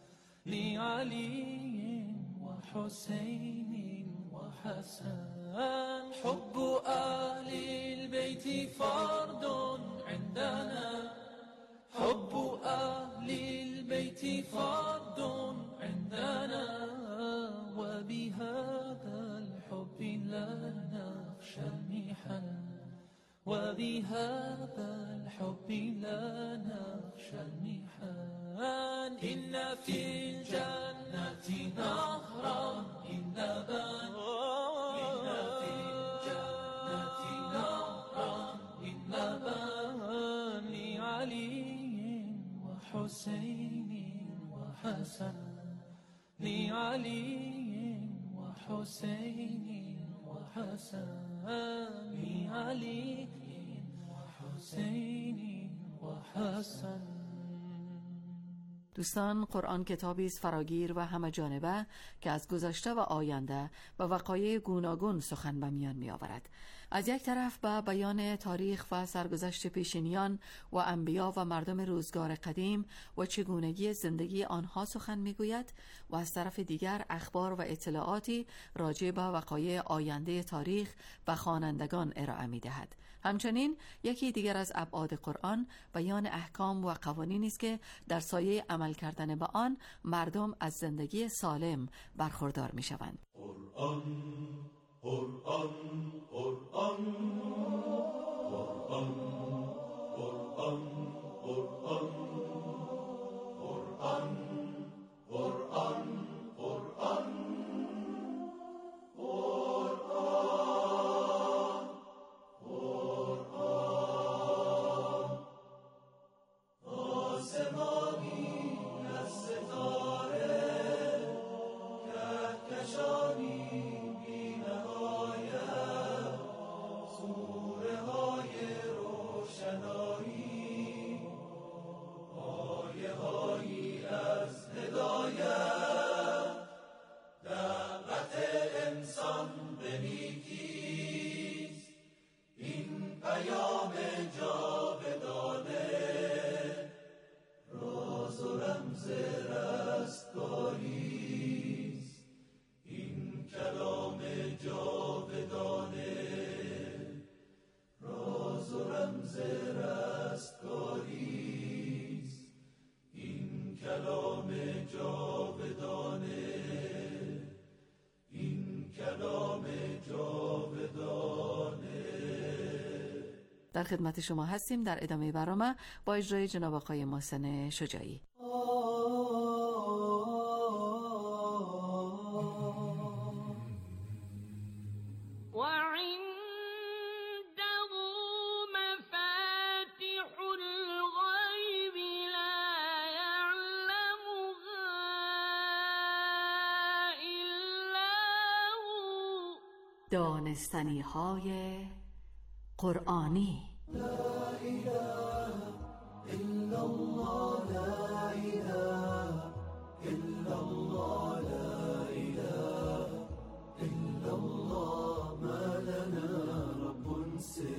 لعلي وحسين وحسن حب أهل البيت فرض عندنا حب أهل البيت فرض عندنا وبهذا الحب لا نخشى المحن وبهذا الحب لا نخشى المحن إن في الجنة نهرا من لبن إن في الجنة نهرا من لبن لعلي وحسين وحسن لعلي وحسين وحسن لعلي وحسين وحسن. دوستان، قرآن کتابی است فراگیر و همه جانبه که از گذشته و آینده و وقایع گوناگون سخن به میان می آورد. از یک طرف به بیان تاریخ و سرگذشت پیشینیان و انبیا و مردم روزگار قدیم و چگونگی زندگی آنها سخن می گوید و از طرف دیگر اخبار و اطلاعاتی راجع به وقایع آینده تاریخ و خوانندگان ارائه می دهد. همچنین یکی دیگر از ابعاد قرآن بیان احکام و قوانینی است که در سایه عمل کردن به آن مردم از زندگی سالم برخوردار می شوند. قرآن قرآن قرآن قرآن قرآن قرآن قرآن قرآن قرآن در خدمت شما هستیم در ادامه برنامه با اجرای جناب آقای محسن شجاعی. وعنده دانستنی‌های قرآنی. لا إله إلا الله لا إله إلا الله لا إله إلا الله ما لنا رب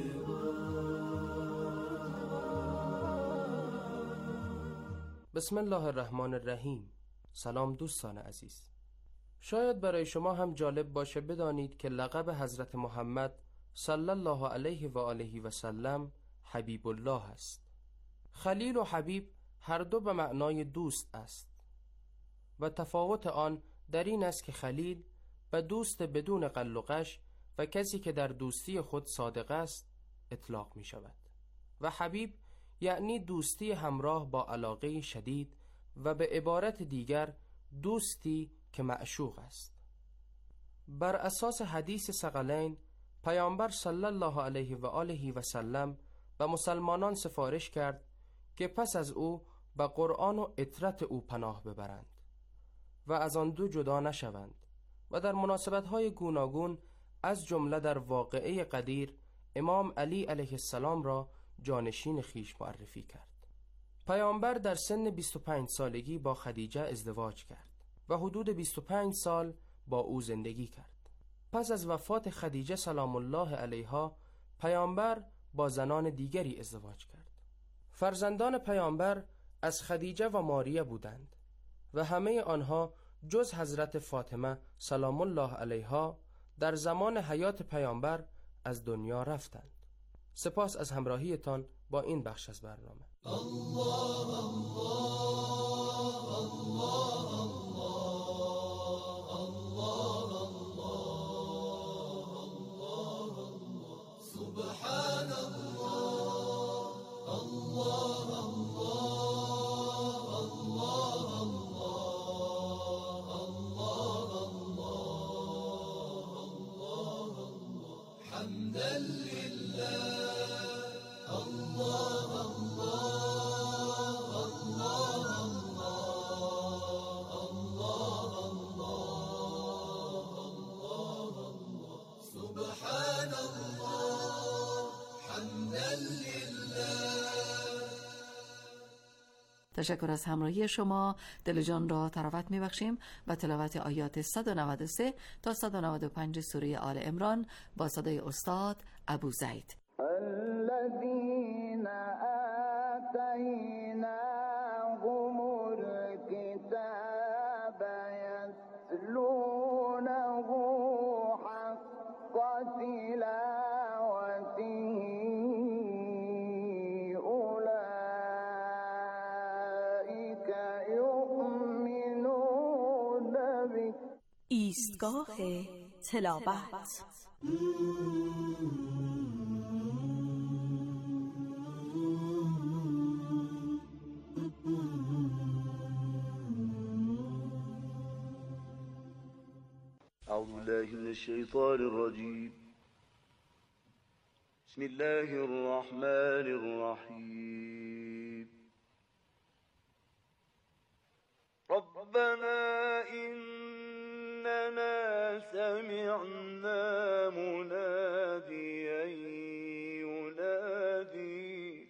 بسم الله الرحمن الرحیم. سلام دوستان عزیز. شاید برای شما هم جالب باشه بدانید که لقب حضرت محمد صلی الله علیه و آله و سلم حبیب الله است. خلیل و حبیب هر دو به معنای دوست است و تفاوت آن در این است که خلیل به دوست بدون غل و غش و کسی که در دوستی خود صادق است اطلاق می شود و حبیب یعنی دوستی همراه با علاقه شدید و به عبارت دیگر دوستی که معشوق است. بر اساس حدیث ثقلین پیامبر صلی الله علیه و آله و سلم به مسلمانان سفارش کرد که پس از او به قرآن و عترت او پناه ببرند و از آن دو جدا نشوند و در مناسبت‌های گوناگون از جمله در واقعه قدیر امام علی علیه السلام را جانشین خیش معرفی کرد. پیامبر در سن 25 سالگی با خدیجه ازدواج کرد و حدود 25 سال با او زندگی کرد. پس از وفات خدیجه سلام الله علیها پیامبر با زنان دیگری ازدواج کرد. فرزندان پیامبر از خدیجه و ماریه بودند و همه آنها جز حضرت فاطمه سلام الله علیها در زمان حیات پیامبر از دنیا رفتند. سپاس از همراهیتان با این بخش از برنامه. الله الله الله الله سبحان الله الله الله حمدا لله تشکر از همراهی شما. دل جان را طراوت می‌بخشیم و تلاوت آیات 193 تا 195 سوره آل عمران با صدای استاد ابو زید. الذين آتيناهم الكتاب يتلونه حق تلاوته أولئك يؤمنون به. ایستگاه تلاوت. أعوذ بالله من الشيطان الرجيم. بسم الله الرحمن الرحيم. ربنا إننا سمعنا مناديا ينادي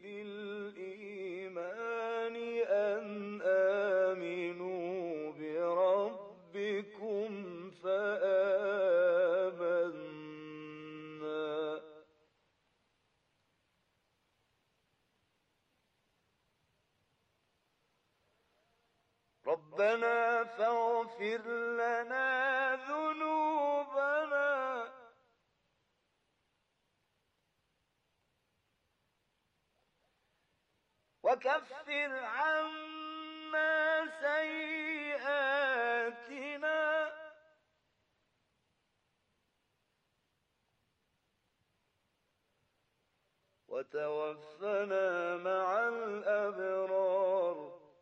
للإيمان أن آمنوا بربكم فآمنا. ربنا فاغفر لنا ذنوبنا وكفر عنا سيئاتنا وتوفنا مع الأبرار.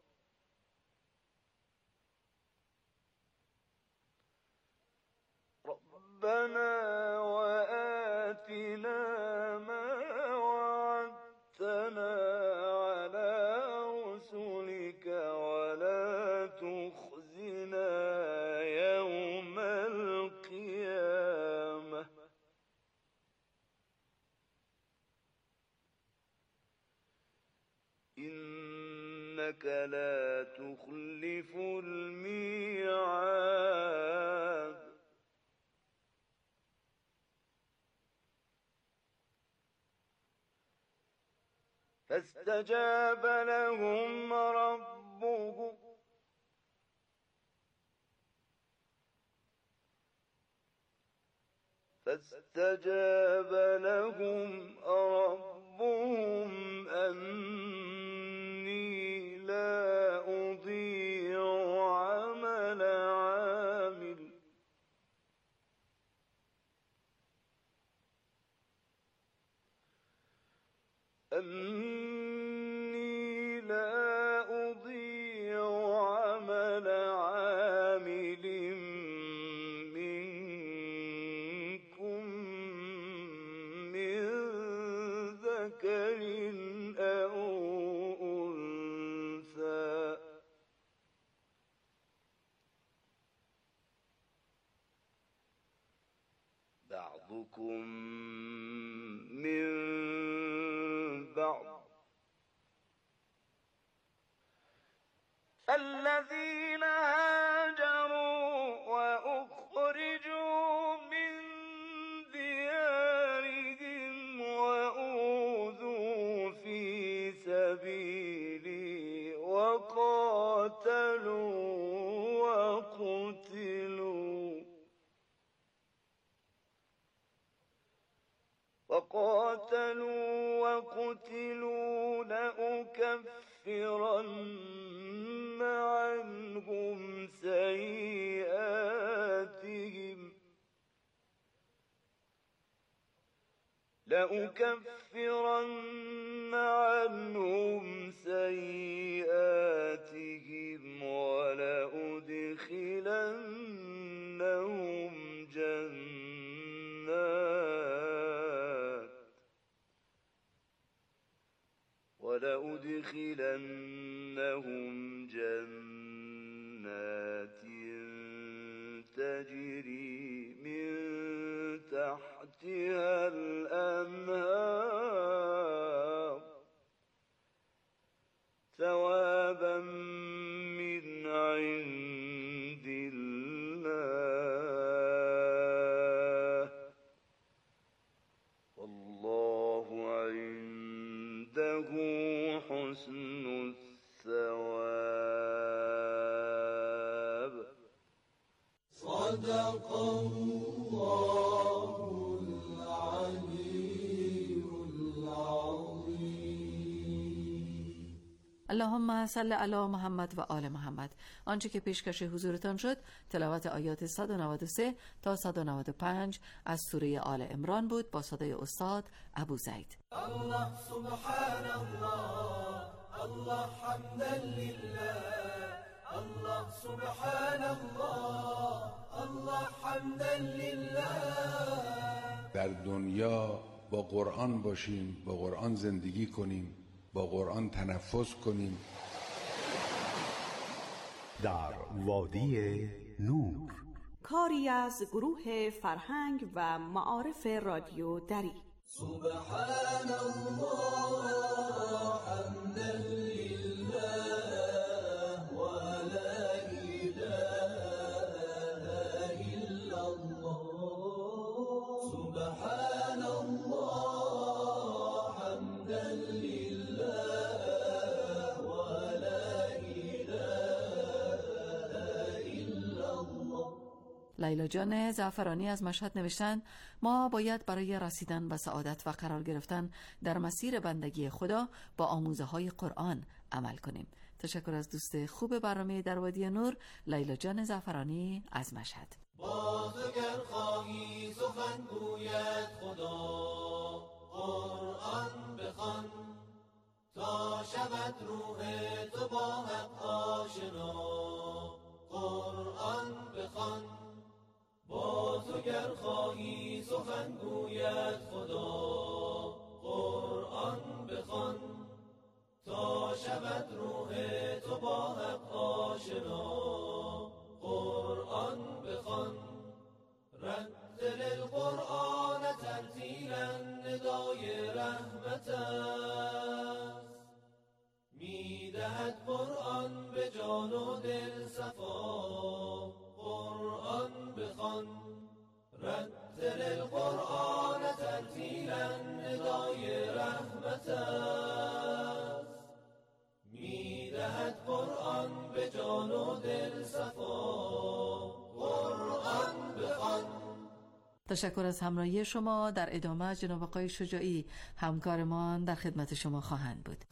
ربنا وآتنا ما وعدتنا على رسلك ولا تخزنا يوم القيامة إنك لا تخلف الميعاد فاستجاب لهم ربهم أني لا أضيع عمل عامل منكم من ذكر أو أنثى بعضكم من بعض فالذين هاجروا وأخرجوا من ديارهم وأوذوا في سبيلي وقاتلوا وقتلوا لأكفرن عنهم سيئاتهم ولأدخلنهم جنات تجري من تحتها الأنهار ثوابا من عند الله والله عنده حسن الثواب صدق الله العلي العظيم. اللهم صل علی محمد و آل محمد. آنچه که پیشکش حضورتان شد تلاوت آیات 193 تا 195 از سوره آل عمران بود با صدای استاد ابو زید. الله سبحان الله الله حمدا لله الله سبحان الله الله حمدا لله. در دنیا با قرآن باشیم، با قرآن زندگی کنیم، با قرآن تنفس کنیم. در وادی نور، کاری از گروه فرهنگ و معارف رادیو دری. سبحان الله حمدا لله و لا اله الا الله. سبحان الله حمدا لله و لا اله الا الله. لیلا جان زعفرانی از مشهد نوشتند ما باید برای رسیدن به سعادت و قرار گرفتن در مسیر بندگی خدا با آموزه های قرآن عمل کنیم. تشکر از دوست خوب برنامه در وادی نور، لیلا جان زعفرانی از مشهد. باز اگر خواهی سخن گوید خدا قرآن بخوان تا شود روح تو با حق آشنا. قرآن بخوان باز اگر خواهی سخن گوید خدا قرآن بخوان تا شود روح تو با حق آشنا. قرآن بخوان رتل القرآن ترتیلا ندای رحمت است میدهد قرآن القرآن رتل القرآن ترتیلا ندای رحمت است میدهد قرآن به جان و دل صفا قرآن بخوان. تشکر از همراهی شما. در ادامه جناب آقای شجاعی همکارمان در خدمت شما خواهند بود.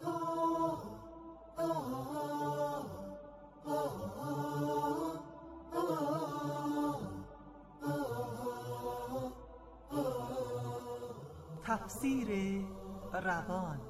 تفسیر روان.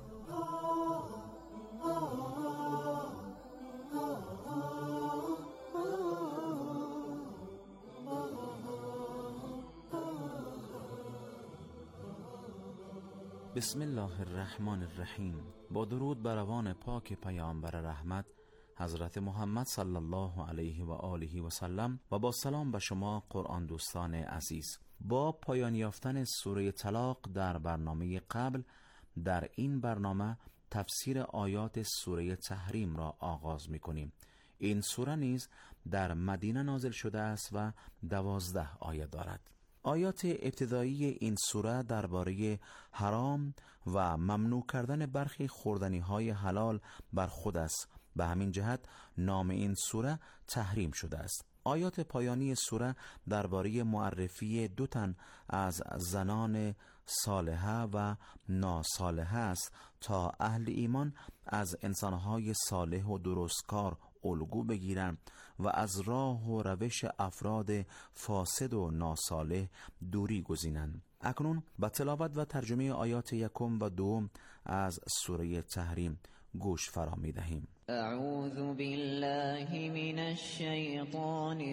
بسم الله الرحمن الرحیم. با درود بر روان پاک پیامبر رحمت حضرت محمد صلی الله علیه و آله و سلم و با سلام به شما قرآن دوستان عزیز. با پایان یافتن سوره طلاق در برنامه قبل، در این برنامه تفسیر آیات سوره تحریم را آغاز می کنیم. این سوره نیز در مدینه نازل شده است و 12 آیه دارد. آیات ابتدایی این سوره درباره حرام و ممنوع کردن برخی خوردنی‌های حلال بر خود است. به همین جهت نام این سوره تحریم شده است. آیات پایانی سوره درباره معرفی 2 تن از زنان صالحه و ناصالحه است تا اهل ایمان از انسانهای صالح و درستکار الگو بگیرند و از راه و روش افراد فاسد و ناصالح دوری گزینند. اکنون با تلاوت و ترجمه آیات 1 و 2 از سوره تحریم گوش فرا می‌دهیم. اعوذ بالله من الشیطان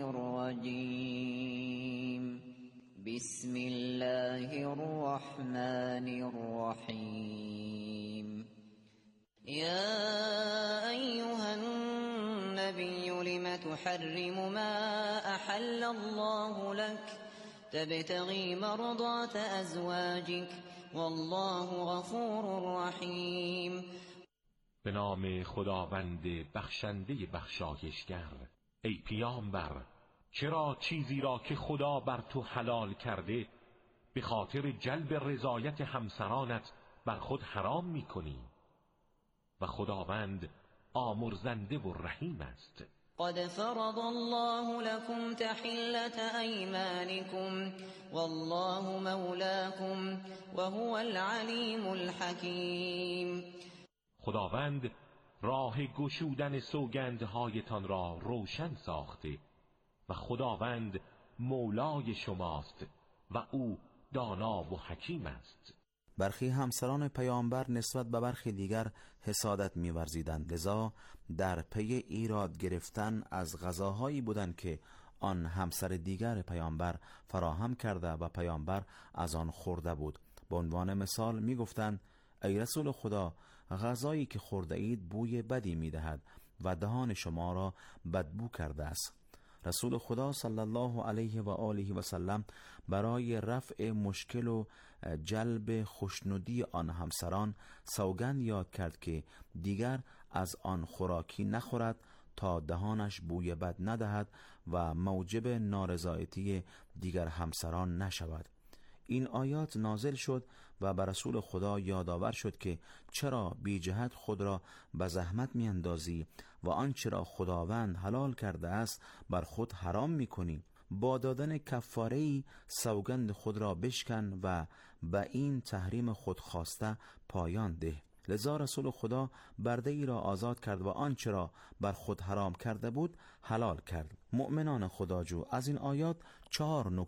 الرجیم. بسم الله الرحمن الرحیم. یا ایها النبی لم تحرم ما احل الله لك تبتغی مرضات ازواجك والله غفور رحیم. به نام خداوند بخشنده بخشایشگر. ای پیامبر، چرا چیزی را که خدا بر تو حلال کرده به خاطر جلب رضایت همسرانت بر خود حرام می کنی؟ و خداوند آمرزنده و رحیم است. قد فرض الله لكم تحلة أيمانكم والله مولاكم وهو العليم الحكيم. خداوند راه گشودن سوگندهایتان را روشن ساخته و خداوند مولای شماست و او دانا و حکیم است. برخی همسران پیامبر نسبت به برخی دیگر حسادت می‌ورزیدند، لذا در پی ایراد گرفتن از غذاهایی بودند که آن همسر دیگر پیامبر فراهم کرده و پیامبر از آن خورده بود. به عنوان مثال می‌گفتند ای رسول خدا، غذایی که خورده اید بوی بدی می‌دهد و دهان شما را بدبو کرده است. رسول خدا صلی الله علیه و آله و سلم برای رفع مشکل و جلب خوشنودی آن همسران سوگند یاد کرد که دیگر از آن خوراکی نخورد تا دهانش بوی بد ندهد و موجب نارضایتی دیگر همسران نشود. این آیات نازل شد و بر رسول خدا یادآور شد که چرا بی جهت خود را به زحمت می اندازی و آنچه را خداوند حلال کرده است بر خود حرام می کنی. با دادن کفاره‌ای سوگند خود را بشکن و به این تحریم خود خواسته پایان ده. لذا رسول خدا برده ای را آزاد کرد و آنچه را بر خود حرام کرده بود حلال کرد. مؤمنان خداجو، از این آیات 4 نکته